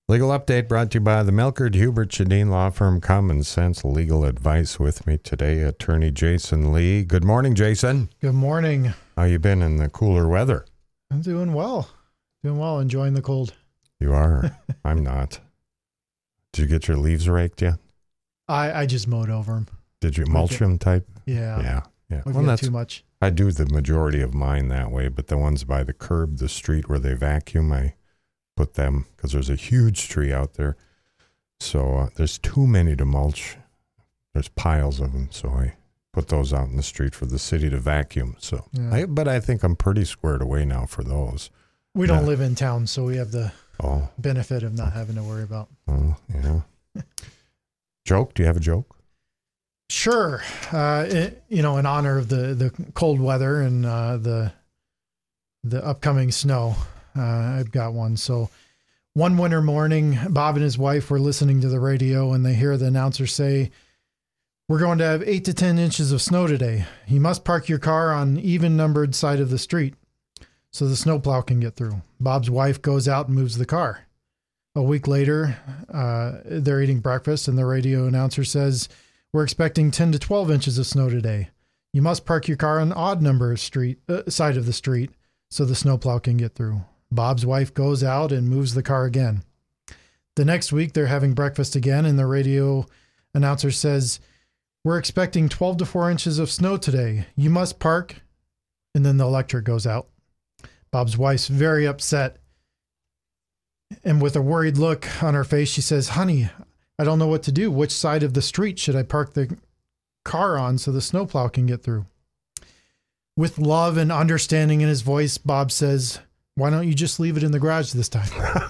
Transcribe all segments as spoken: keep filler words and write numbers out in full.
Legal update brought to you by the Melkert Hubert Shadeen Law Firm. Common sense legal advice. With me today, attorney Jason Lee. Good morning, Jason. Good morning. How you been in the cooler weather? I'm doing well. Doing well. Enjoying the cold. You are. I'm not. Did you get your leaves raked yet? I, I just mowed over them. Did you mulch them type? Yeah. Yeah. Yeah. We've Well, got that's too much. I do the majority of mine that way, but the ones by the curb, the street where they vacuum, I put them because there's a huge tree out there. So uh, there's too many to mulch. There's piles of them, so I put those out in the street for the city to vacuum. So, Yeah. I, but I think I'm pretty squared away now for those. We don't Yeah. live in town, so we have the Oh, benefit of not having to worry about. oh, yeah. Joke? Do you have a joke? Sure. Uh, it, you know, in honor of the, the cold weather and uh, the the upcoming snow, uh, I've got one. So one winter morning, Bob and his wife were listening to the radio, and they hear the announcer say, "We're going to have eight to ten inches of snow today. You must park your car on even numbered side of the street so the snowplow can get through." Bob's wife goes out and moves the car. A week later, uh, they're eating breakfast, and the radio announcer says, "We're expecting ten to twelve inches of snow today. You must park your car on odd number street uh, side of the street so the snowplow can get through." Bob's wife goes out and moves the car again. The next week, they're having breakfast again, and the radio announcer says, "We're expecting twelve to four inches of snow today. You must park." And then the electric goes out. Bob's wife's very upset. And with a worried look on her face, she says, "Honey, I don't know what to do. Which side of the street should I park the car on so the snowplow can get through?" With love and understanding in his voice, Bob says, "Why don't you just leave it in the garage this time?"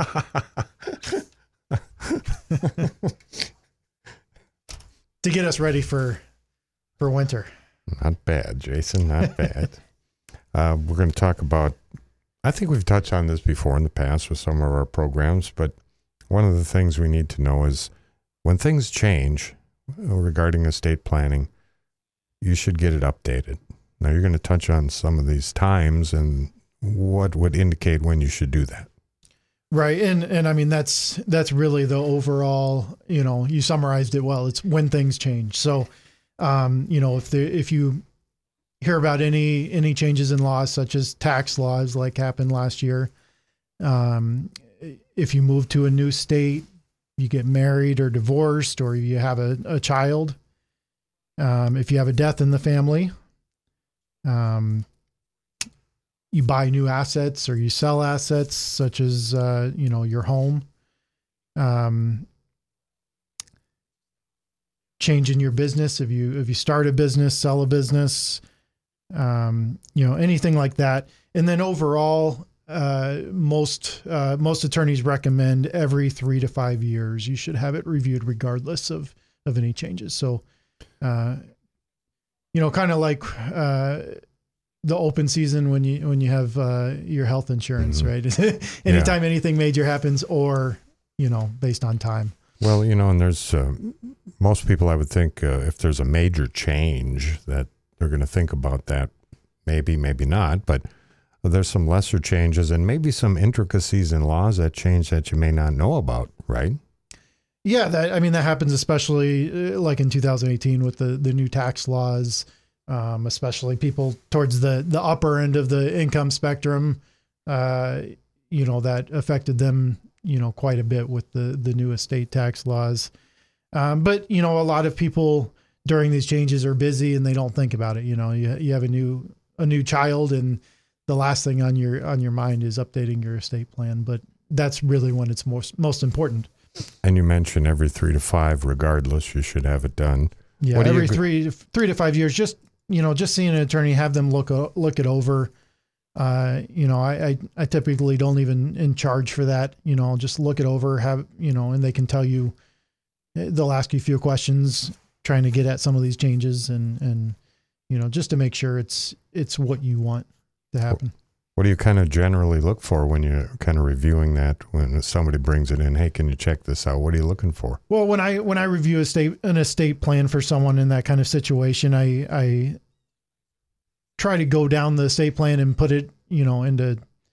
To get us ready for for winter. Not bad, Jason. Not bad. uh, we're going to talk about, I think we've touched on this before in the past with some of our programs, but one of the things we need to know is when things change regarding estate planning, you should get it updated. Now, you're going to touch on some of these times and what would indicate when you should do that. Right. And, and I mean, that's, that's really the overall, you know, you summarized it well. It's when things change. So, um, you know, if the, if you hear about any, any changes in laws, such as tax laws, like happened last year, um, if you move to a new state, you get married or divorced, or you have a, a child, um, if you have a death in the family, um, you buy new assets or you sell assets such as, uh, you know, your home, um, change in your business. If you, if you start a business, sell a business, um, you know, anything like that. And then overall, uh, most, uh, most attorneys recommend every three to five years, you should have it reviewed regardless of, of any changes. So, uh, you know, kind of like, uh, the open season when you, when you have, uh, your health insurance, mm-hmm. right? Anytime yeah. anything major happens, or, you know, based on time. Well, you know, and there's, uh, most people I would think, uh, if there's a major change that they're going to think about that, maybe, maybe not, but there's some lesser changes and maybe some intricacies in laws that change that you may not know about, right? Yeah. That, I mean, that happens, especially uh, like in two thousand eighteen with the, the new tax laws. Um, especially people towards the, the upper end of the income spectrum, uh, you know, that affected them, you know, quite a bit with the, the new estate tax laws. Um, but, you know, a lot of people during these changes are busy and they don't think about it. You know, you, you have a new, a new child, and the last thing on your, on your mind is updating your estate plan, but that's really when it's most, most important. And you mentioned every three to five, regardless, you should have it done. Yeah. What Every you... three, three to five years, just, you know, just seeing an attorney, have them look, look it over. Uh, you know, I, I, I typically don't even in charge for that, you know, just look it over, have, you know, and they can tell you, they'll ask you a few questions trying to get at some of these changes and, and, you know, just to make sure it's, it's what you want to happen. What do you kind of generally look for when you're kind of reviewing that, when somebody brings it in? Hey, can you check this out? What are you looking for? Well, when I, when I review a state, an estate plan for someone in that kind of situation, I, I try to go down the estate plan and put it, you know, into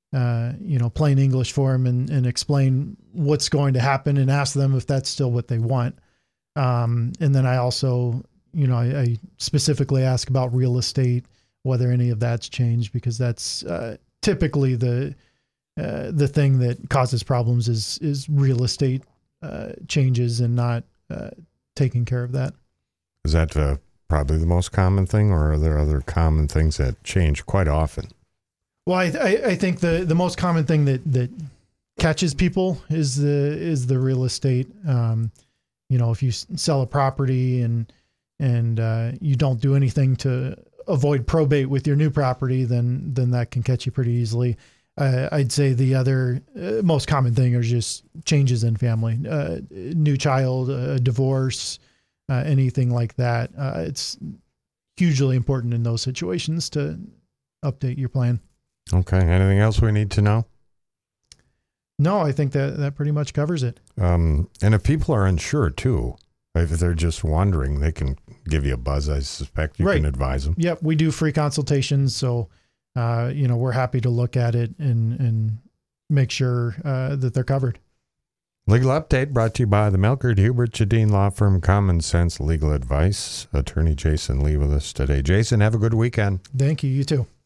uh, you know, plain English for them and, and explain what's going to happen and ask them if that's still what they want. Um, and then I also, you know, I, I specifically ask about real estate, whether any of that's changed, because that's uh, typically the uh, the thing that causes problems is is real estate uh, changes and not uh, taking care of that. Is that uh, probably the most common thing, or are there other common things that change quite often? Well, I, I, I think the, the most common thing that, that catches people is the is the real estate. Um, you know, if you sell a property and and uh, you don't do anything to avoid probate with your new property, then then that can catch you pretty easily. Uh, I'd say the other uh, most common thing are just changes in family, uh, new child, uh, divorce, uh, anything like that. Uh, it's hugely important in those situations to update your plan. Okay. Anything else we need to know? No, I think that that pretty much covers it. Um, and if people are unsure too, if they're just wondering, they can give you a buzz. I suspect you Right. can advise them. Yep, we do free consultations, so uh, you know we're happy to look at it and and make sure uh, that they're covered. Legal Update brought to you by the Melkert Hubert Jadine Law Firm, Common Sense Legal Advice. Attorney Jason Lee with us today. Jason, have a good weekend. Thank you. You too.